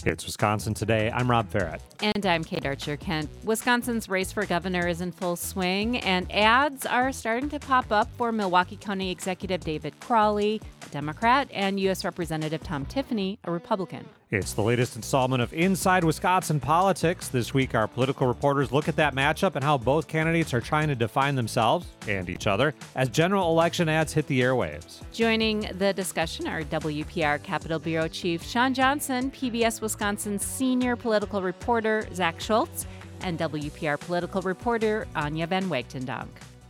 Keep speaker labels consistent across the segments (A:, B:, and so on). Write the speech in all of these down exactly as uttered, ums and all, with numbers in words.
A: It's Wisconsin Today. I'm Rob Farrett.
B: And I'm Kate Archer-Kent. Wisconsin's race for governor is in full swing, and ads are starting to pop up for Milwaukee County Executive David Crowley, a Democrat, and U S Representative Tom Tiffany, a Republican.
A: It's the latest installment of Inside Wisconsin Politics. This week, our political reporters look at that matchup and how both candidates are trying to define themselves and each other as general election ads hit the airwaves.
B: Joining the discussion are W P R Capitol Bureau Chief Sean Johnson, P B S Wisconsin's senior political reporter Zach Schultz, and W P R political reporter Anya Van Wagtendonk.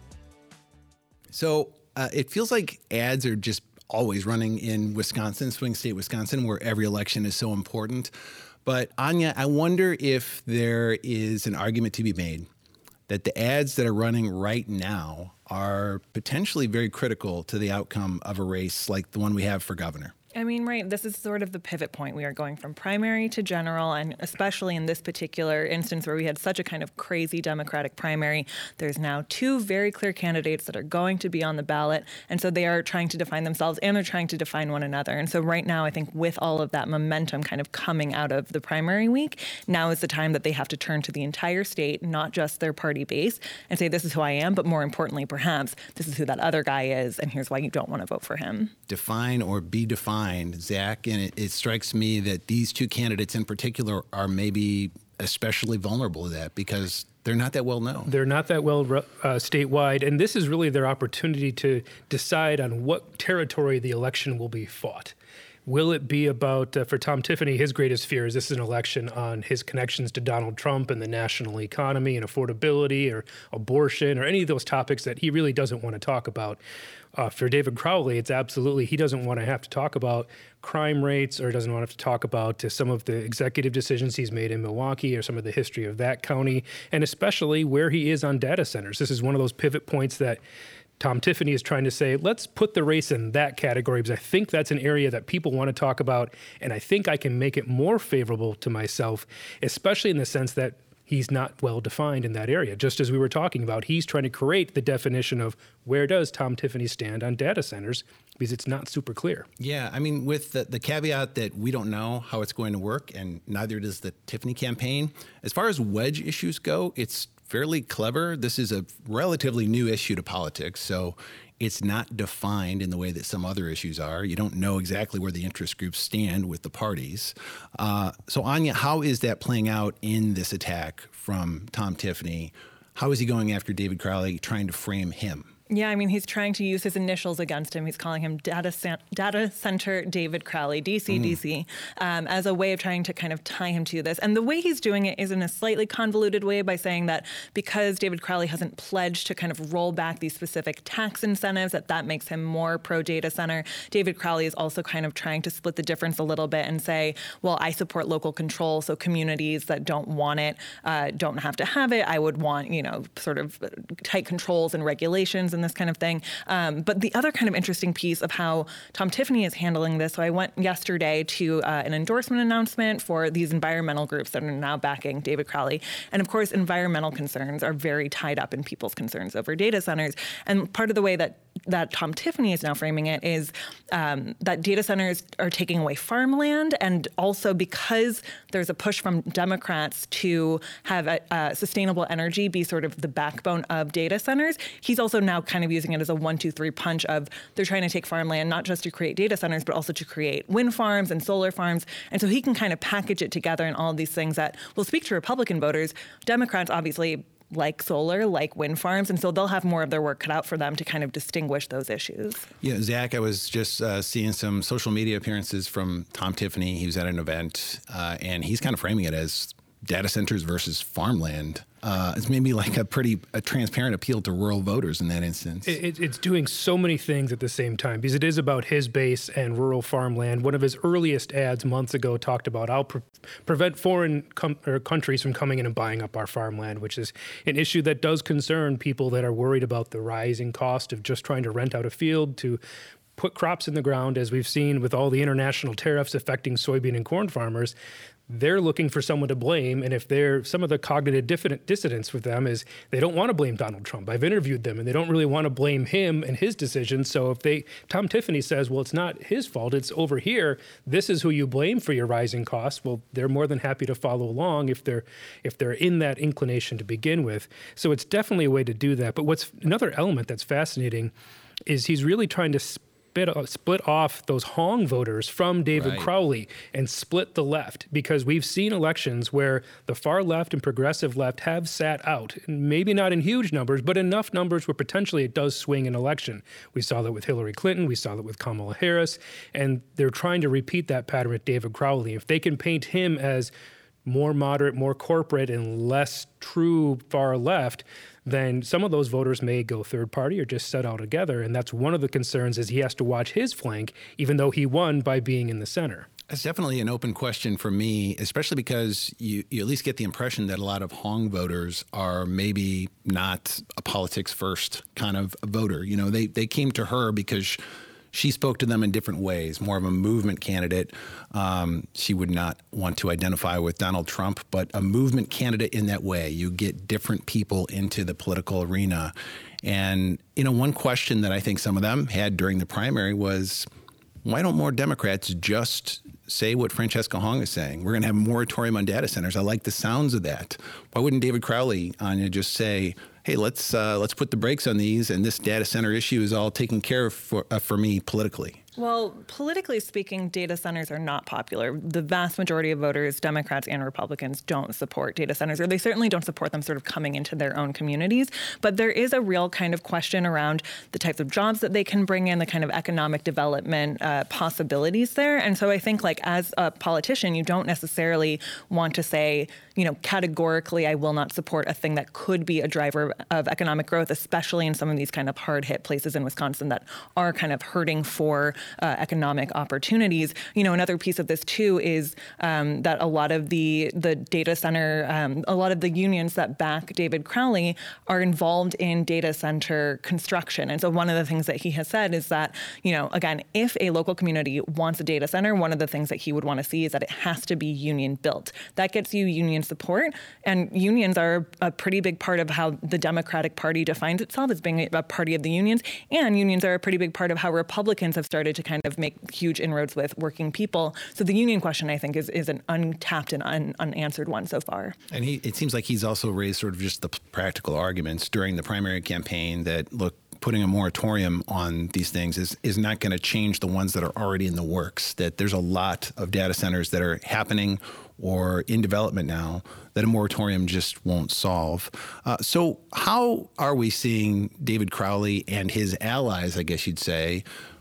C: So uh, it feels like ads are just always running in Wisconsin, swing state Wisconsin, where every election is so important. But Anya, I wonder if there is an argument to be made that the ads that are running right now are potentially very critical to the outcome of a race like the one we have for governor.
D: I mean, right, this is sort of the pivot point. We are going from primary to general, and especially in this particular instance where we had such a kind of crazy Democratic primary, there's now two very clear candidates that are going to be on the ballot, and so they are trying to define themselves and they're trying to define one another. And so right now, I think with all of that momentum kind of coming out of the primary week, now is the time that they have to turn to the entire state, not just their party base, and say, this is who I am, but more importantly, perhaps, this is who that other guy is, and here's why you don't want to vote for him.
C: Define or be defined. Zach, and it, it strikes me that these two candidates in particular are maybe especially vulnerable to that because they're not that well known.
E: They're not that well uh, statewide, and this is really their opportunity to decide on what territory the election will be fought. Will it be about, uh, for Tom Tiffany, his greatest fear is this is an election on his connections to Donald Trump and the national economy and affordability or abortion or any of those topics that he really doesn't want to talk about. Uh, for David Crowley, it's absolutely, he doesn't want to have to talk about crime rates or doesn't want to have to talk about uh, some of the executive decisions he's made in Milwaukee or some of the history of that county, and especially where he is on data centers. This is one of those pivot points that Tom Tiffany is trying to say, let's put the race in that category because I think that's an area that people want to talk about, and I think I can make it more favorable to myself, especially in the sense that he's not well defined in that area. Just as we were talking about, he's trying to create the definition of where does Tom Tiffany stand on data centers because it's not super clear.
C: Yeah, I mean, with the, the caveat that we don't know how it's going to work, and neither does the Tiffany campaign. As far as wedge issues go, it's fairly clever. This is a relatively new issue to politics, so it's not defined in the way that some other issues are. You don't know exactly where the interest groups stand with the parties. Uh, so, Anya, how is that playing out in this attack from Tom Tiffany? How is he going after David Crowley, trying to frame him?
D: Yeah, I mean, he's trying to use his initials against him. He's calling him Data, San- Data Center David Crowley, D C, mm. D C, um, as a way of trying to kind of tie him to this. And the way he's doing it is in a slightly convoluted way by saying that because David Crowley hasn't pledged to kind of roll back these specific tax incentives, that that makes him more pro-data center. David Crowley is also kind of trying to split the difference a little bit and say, well, I support local control, so communities that don't want it uh, don't have to have it. I would want, you know, sort of tight controls and regulations and this kind of thing. Um, but the other kind of interesting piece of how Tom Tiffany is handling this, so I went yesterday to uh, an endorsement announcement for these environmental groups that are now backing David Crowley. And of course, environmental concerns are very tied up in people's concerns over data centers. And part of the way that that Tom Tiffany is now framing it is um, that data centers are taking away farmland, and also because there's a push from Democrats to have a, uh, sustainable energy be sort of the backbone of data centers, he's also now kind of using it as a one, two, three punch of they're trying to take farmland not just to create data centers, but also to create wind farms and solar farms. And so he can kind of package it together in all of these things that will speak to Republican voters. Democrats obviously like solar, like wind farms, and so they'll have more of their work cut out for them to kind of distinguish those issues.
C: Yeah, Zach, I was just uh, seeing some social media appearances from Tom Tiffany. He was at an event, uh, and he's kind of framing it as data centers versus farmland. Uh, it's maybe like a pretty a transparent appeal to rural voters in that instance.
E: It, it's doing so many things at the same time because it is about his base and rural farmland. One of his earliest ads months ago talked about I'll pre- prevent foreign com- or countries from coming in and buying up our farmland, which is an issue that does concern people that are worried about the rising cost of just trying to rent out a field to put crops in the ground, as we've seen with all the international tariffs affecting soybean and corn farmers, they're looking for someone to blame. And if they're, some of the cognitive dissonance with them is they don't want to blame Donald Trump. I've interviewed them and they don't really want to blame him and his decisions. So if they, Tom Tiffany says, well, it's not his fault, it's over here, this is who you blame for your rising costs. Well, they're more than happy to follow along if they're, if they're in that inclination to begin with. So it's definitely a way to do that. But what's another element that's fascinating is he's really trying to split off those Hong voters from David
C: Right.
E: Crowley and split the left, because we've seen elections where the far left and progressive left have sat out, maybe not in huge numbers, but enough numbers where potentially it does swing an election. We saw that with Hillary Clinton, we saw that with Kamala Harris, and they're trying to repeat that pattern with David Crowley. If they can paint him as more moderate, more corporate, and less true far left, then some of those voters may go third party or just set out together. And that's one of the concerns, is he has to watch his flank, even though he won by being in the center.
C: That's definitely an open question for me, especially because you, you at least get the impression that a lot of Hong voters are maybe not a politics first kind of voter. You know, they, they came to her because she spoke to them in different ways, more of a movement candidate. Um, she would not want to identify with Donald Trump, but a movement candidate in that way. You get different people into the political arena. And, you know, one question that I think some of them had during the primary was, why don't more Democrats just say what Francesca Hong is saying? We're going to have a moratorium on data centers. I like the sounds of that. Why wouldn't David Crowley, Anya, just say, hey, let's uh, let's put the brakes on these, and this data center issue is all taken care of for, uh, for me politically?
D: Well, politically speaking, data centers are not popular. The vast majority of voters, Democrats and Republicans, don't support data centers, or they certainly don't support them sort of coming into their own communities. But there is a real kind of question around the types of jobs that they can bring in, the kind of economic development uh, possibilities there. And so I think, like, as a politician, you don't necessarily want to say, you know, categorically, I will not support a thing that could be a driver of economic growth, especially in some of these kind of hard-hit places in Wisconsin that are kind of hurting for Uh, economic opportunities. You know, another piece of this too is um, that a lot of the the data center, um, a lot of the unions that back David Crowley are involved in data center construction. And so one of the things that he has said is that, you know, again, if a local community wants a data center, one of the things that he would want to see is that it has to be union built. That gets you union support, and unions are a pretty big part of how the Democratic Party defines itself, as being a party of the unions, and unions are a pretty big part of how Republicans have started to kind of make huge inroads with working people. So the union question, I think, is, is an untapped and un, unanswered one so far.
C: And he, it seems like he's also raised sort of just the practical arguments during the primary campaign that, look, putting a moratorium on these things is, is not going to change the ones that are already in the works, that there's a lot of data centers that are happening or in development now that a moratorium just won't solve. Uh, so how are we seeing David Crowley and his allies, I guess you'd say,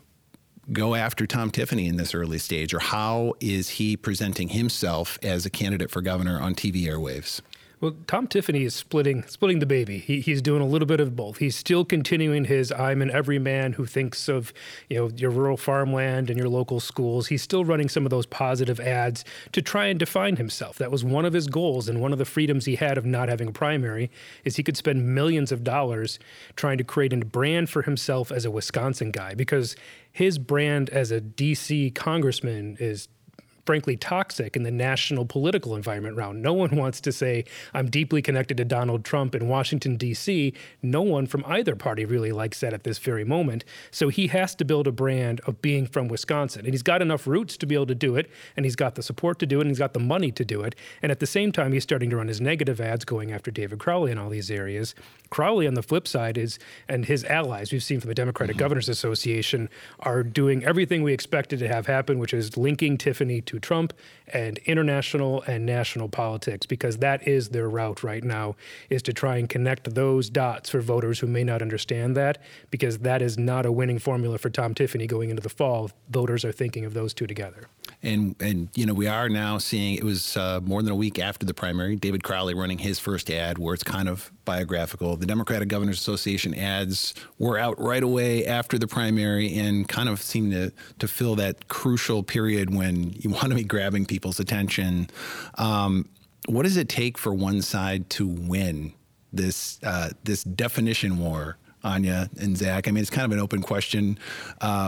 C: go after Tom Tiffany in this early stage, or how is he presenting himself as a candidate for governor on T V airwaves?
E: Well, Tom Tiffany is splitting splitting the baby. He, he's doing a little bit of both. He's still continuing his I'm an everyman who thinks of, you know, your rural farmland and your local schools. He's still running some of those positive ads to try and define himself. That was one of his goals, and one of the freedoms he had of not having a primary is he could spend millions of dollars trying to create a brand for himself as a Wisconsin guy, because his brand as a D C congressman is frankly toxic in the national political environment around. No one wants to say, I'm deeply connected to Donald Trump in Washington, D C. No one from either party really likes that at this very moment. So he has to build a brand of being from Wisconsin. And he's got enough roots to be able to do it, and he's got the support to do it, and he's got the money to do it. And at the same time, he's starting to run his negative ads going after David Crowley in all these areas. Crowley, on the flip side, is, and his allies, we've seen from the Democratic mm-hmm. Governors Association, are doing everything we expected to have happen, which is linking Tiffany to Trump and international and national politics, because that is their route right now, is to try and connect those dots for voters who may not understand that, because that is not a winning formula for Tom Tiffany going into the fall. Voters are thinking of those two together.
C: And, and you know, we are now seeing, it was uh, more than a week after the primary, David Crowley running his first ad where it's kind of biographical. The Democratic Governors Association ads were out right away after the primary and kind of seem to, to fill that crucial period when you want to be grabbing people's attention. Um, what does it take for one side to win this uh, this definition war, Anya and Zach? I mean, it's kind of an open question. Uh,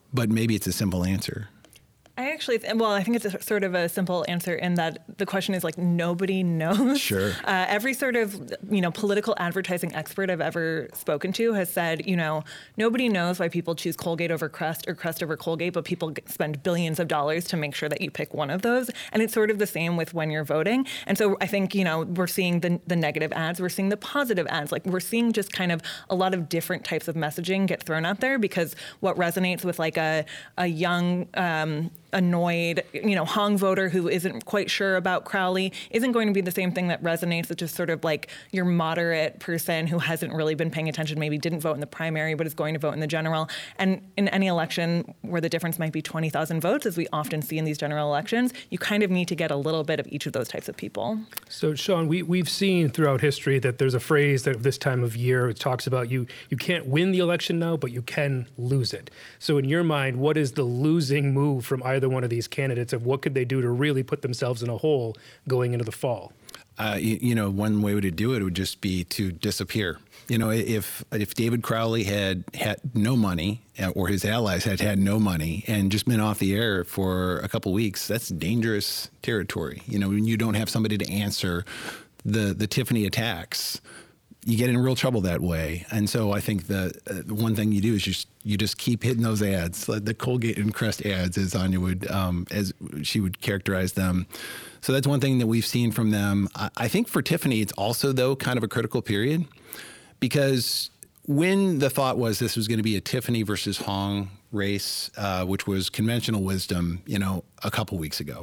C: but maybe it's a simple answer.
D: I actually, th- well, I think it's a, sort of a simple answer in that the question is like nobody knows.
C: Sure.
D: Uh, every sort of, you know, political advertising expert I've ever spoken to has said, you know, nobody knows why people choose Colgate over Crest or Crest over Colgate, but people g- spend billions of dollars to make sure that you pick one of those. And it's sort of the same with when you're voting. And so I think, you know, we're seeing the, the negative ads, we're seeing the positive ads. Like we're seeing just kind of a lot of different types of messaging get thrown out there because what resonates with like a, a young, um, annoyed, you know, Hong voter who isn't quite sure about Crowley isn't going to be the same thing that resonates with just sort of like your moderate person who hasn't really been paying attention, maybe didn't vote in the primary, but is going to vote in the general. And in any election where the difference might be twenty thousand votes, as we often see in these general elections, you kind of need to get a little bit of each of those types of people.
E: So, Sean, we, we've seen throughout history that there's a phrase that this time of year it talks about you, you can't win the election now, but you can lose it. So in your mind, what is the losing move from either one of these candidates, of what could they do to really put themselves in a hole going into the fall?
C: Uh, you, you know, one way to do it would just be to disappear. You know, if if David Crowley had had no money, or his allies had had no money, and just been off the air for a couple weeks, that's dangerous territory. You know, when you don't have somebody to answer the the Tiffany attacks, you get in real trouble that way. And so I think the, uh, the one thing you do is you just, you just keep hitting those ads, like the Colgate and Crest ads, as Anya would, um, as she would characterize them. So that's one thing that we've seen from them. I, I think for Tiffany, it's also, though, kind of a critical period, because when the thought was this was going to be a Tiffany versus Hong race, uh, which was conventional wisdom, you know, a couple weeks ago,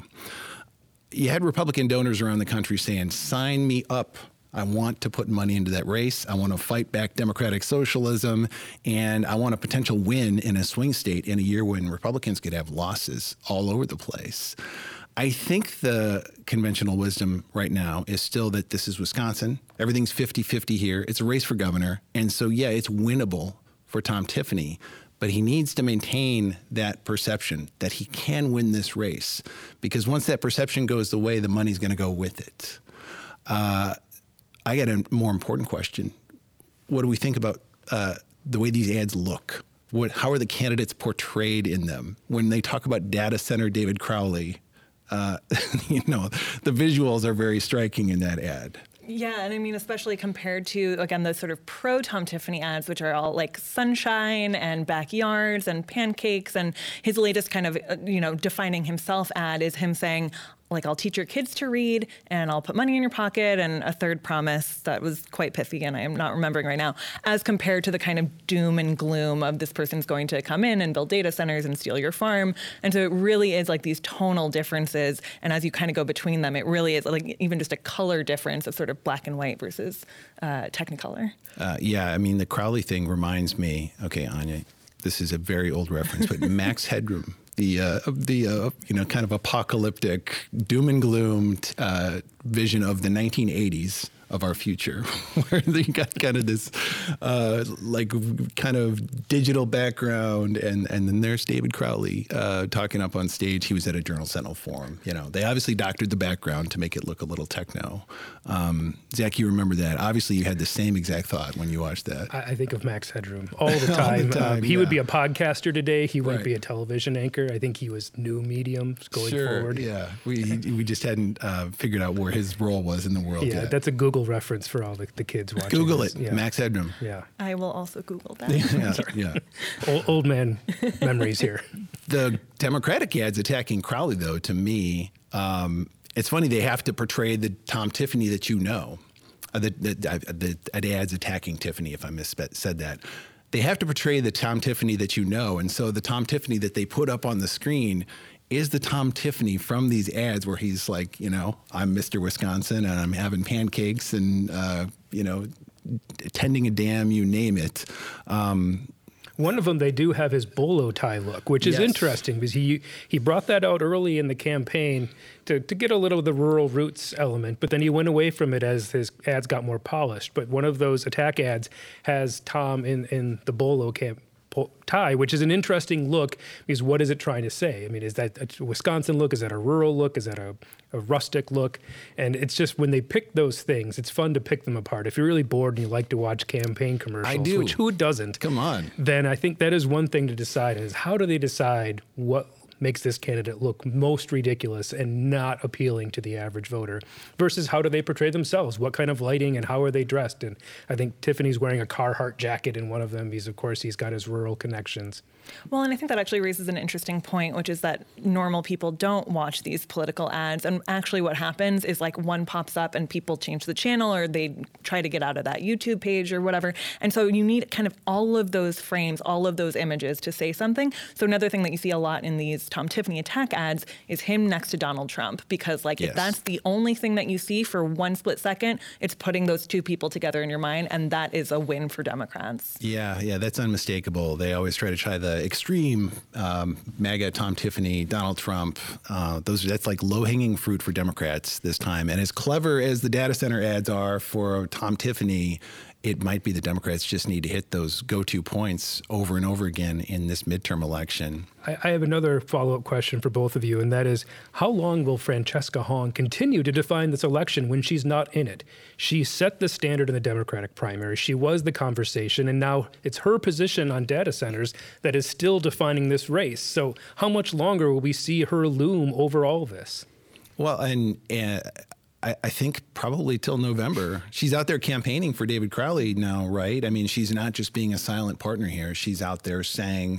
C: you had Republican donors around the country saying, sign me up. I want to put money into that race. I want to fight back democratic socialism, and I want a potential win in a swing state in a year when Republicans could have losses all over the place. I think the conventional wisdom right now is still that this is Wisconsin. Everything's fifty-fifty here. It's a race for governor. And so, yeah, it's winnable for Tom Tiffany, but he needs to maintain that perception that he can win this race, because once that perception goes away, the money's going to go with it. Uh, I got a more important question. What do we think about uh, the way these ads look? What, how are the candidates portrayed in them? When they talk about data center David Crowley, uh, you know, the visuals are very striking in that ad.
D: Yeah, and I mean, especially compared to, again, the sort of pro-Tom Tiffany ads, which are all like sunshine and backyards and pancakes. And his latest kind of, you know, defining himself ad is him saying, like, I'll teach your kids to read, and I'll put money in your pocket, and a third promise that was quite pithy, and I am not remembering right now, as compared to the kind of doom and gloom of this person's going to come in and build data centers and steal your farm. And so it really is like these tonal differences, and as you kind of go between them, it really is like even just a color difference of sort of black and white versus uh, Technicolor. Uh,
C: yeah, I mean, the Crowley thing reminds me, okay, Anya, this is a very old reference, but Max Headroom, the uh, the uh, you know kind of apocalyptic doom and gloom uh, vision of the nineteen eighties of our future, where they got kind of this uh, like kind of digital background, and and then there's David Crowley uh, talking up on stage. He was at a Journal Sentinel forum. You know, they obviously doctored the background to make it look a little techno. Um, Zach, you remember that? Obviously, you had the same exact thought when you watched that.
E: I, I think of Max Headroom all the time. all the time um, he yeah. would be a podcaster today. He wouldn't right. be a television anchor. I think he was new medium going
C: sure,
E: forward.
C: Yeah, we we just hadn't uh, figured out where his role was in the world
E: yeah,
C: yet.
E: That's a Google reference for all the, the kids watching.
C: Google
E: this.
C: it,
E: yeah.
C: Max Headroom.
E: Yeah,
D: I will also Google that.
C: yeah, yeah.
E: Old, old man memories here.
C: The Democratic ads attacking Crowley, though, to me, um, it's funny. They have to portray the Tom Tiffany that you know. Uh, the, the, the, the ads attacking Tiffany, if I missaid that. They have to portray the Tom Tiffany that you know, and so the Tom Tiffany that they put up on the screen is the Tom Tiffany from these ads where he's like, you know, I'm Mister Wisconsin and I'm having pancakes and, uh, you know, tending a dam, you name it. Um,
E: One of them, they do have his bolo tie look, which is
C: yes.
E: interesting because he he brought that out early in the campaign to, to get a little of the rural roots element, but then he went away from it as his ads got more polished. But one of those attack ads has Tom in, in the bolo camp. po- tie, which is an interesting look because what is it trying to say? I mean, is that a Wisconsin look? Is that a rural look? Is that a, a rustic look? And it's just when they pick those things, it's fun to pick them apart. If you're really bored and you like to watch campaign commercials,
C: I do.
E: which who doesn't?
C: Come on.
E: Then I think that is one thing to decide is how do they decide what makes this candidate look most ridiculous and not appealing to the average voter versus how do they portray themselves? What kind of lighting and how are they dressed? And I think Tiffany's wearing a Carhartt jacket in one of them because, of course, he's got his rural connections.
D: Well, and I think that actually raises an interesting point, which is that normal people don't watch these political ads. And actually what happens is like one pops up and people change the channel or they try to get out of that YouTube page or whatever. And so you need kind of all of those frames, all of those images to say something. So another thing that you see a lot in these Tom Tiffany attack ads is him next to Donald Trump, because like
C: yes.
D: if that's the only thing that you see for one split second, it's putting those two people together in your mind. And that is a win for Democrats.
C: Yeah, yeah, that's unmistakable. They always try to try the extreme um, MAGA, Tom Tiffany, Donald Trump. Uh, those that's like low-hanging fruit for Democrats this time. And as clever as the data center ads are for Tom Tiffany, it might be the Democrats just need to hit those go-to points over and over again in this midterm election.
E: I, I have another follow-up question for both of you, and that is, how long will Francesca Hong continue to define this election when she's not in it? She set the standard in the Democratic primary. She was the conversation, and now it's her position on data centers that is still defining this race. So how much longer will we see her loom over all this?
C: Well, and... Uh, I think probably till November. She's out there campaigning for David Crowley now, right? I mean, she's not just being a silent partner here. She's out there saying,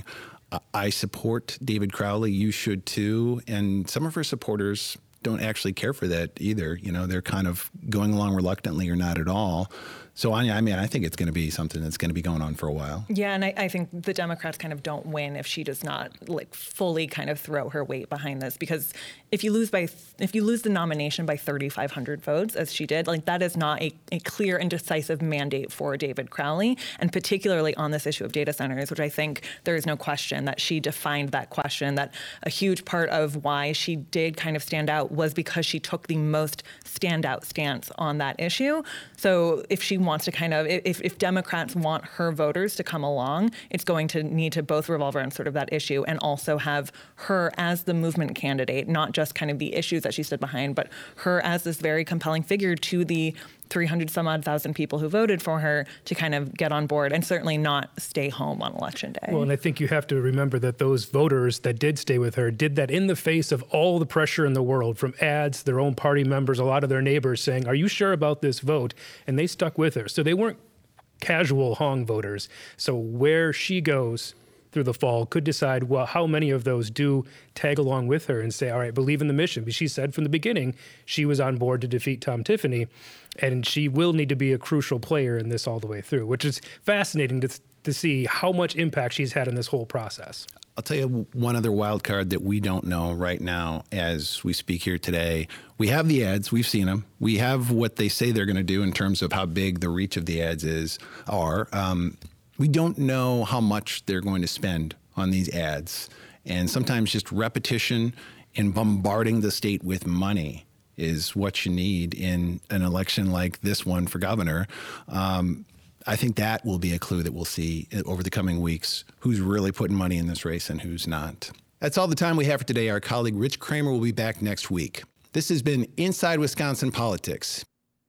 C: I support David Crowley, you should too. And some of her supporters don't actually care for that either. You know, they're kind of going along reluctantly or not at all. So, I mean, I think it's going to be something that's going to be going on for a while.
D: Yeah, and I, I think the Democrats kind of don't win if she does not like fully kind of throw her weight behind this, because if you lose by if you lose the nomination by thirty-five hundred votes, as she did, like that is not a, a clear and decisive mandate for David Crowley, and particularly on this issue of data centers, which I think there is no question that she defined that question, that a huge part of why she did kind of stand out was because she took the most standout stance on that issue. So if she wants to kind of, if, if Democrats want her voters to come along, it's going to need to both revolve around sort of that issue and also have her as the movement candidate, not just kind of the issues that she stood behind, but her as this very compelling figure to the three hundred some odd thousand people who voted for her to kind of get on board and certainly not stay home on election day.
E: Well, and I think you have to remember that those voters that did stay with her did that in the face of all the pressure in the world from ads, their own party members, a lot of their neighbors saying, are you sure about this vote? And they stuck with her. So they weren't casual Hong voters. So where she goes through the fall could decide, well, how many of those do tag along with her and say, all right, believe in the mission. Because she said from the beginning she was on board to defeat Tom Tiffany, and she will need to be a crucial player in this all the way through, which is fascinating to, to see how much impact she's had in this whole process.
C: I'll tell you one other wild card that we don't know right now as we speak here today. We have the ads. We've seen them. We have what they say they're going to do in terms of how big the reach of the ads is are. Um, We don't know how much they're going to spend on these ads. And sometimes just repetition and bombarding the state with money is what you need in an election like this one for governor. Um, I think that will be a clue that we'll see over the coming weeks, who's really putting money in this race and who's not. That's all the time we have for today. Our colleague Rich Kramer will be back next week. This has been Inside Wisconsin Politics.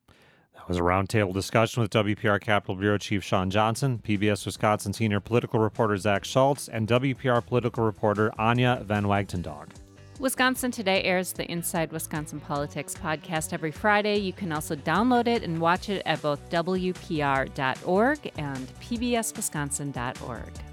A: Was a roundtable discussion with W P R Capitol Bureau Chief Sean Johnson, P B S Wisconsin senior political reporter Zach Schultz, and W P R political reporter Anya Van Wagtendog.
B: Wisconsin Today airs the Inside Wisconsin Politics podcast every Friday. You can also download it and watch it at both W P R dot org and P B S Wisconsin dot org.